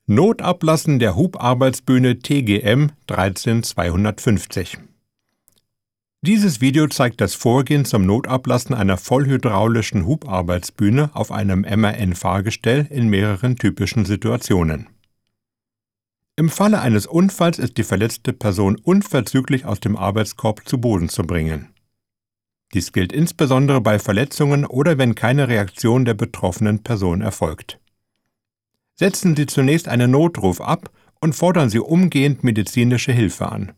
Notablassen der Hubarbeitsbühne TGM 13250. Dieses Video zeigt das Vorgehen zum Notablassen einer vollhydraulischen Hubarbeitsbühne auf einem MAN-Fahrgestell in mehreren typischen Situationen. Im Falle eines Unfalls ist die verletzte Person unverzüglich aus dem Arbeitskorb zu Boden zu bringen. Dies gilt insbesondere bei Verletzungen oder wenn keine Reaktion der betroffenen Person erfolgt. Setzen Sie zunächst einen Notruf ab und fordern Sie umgehend medizinische Hilfe an.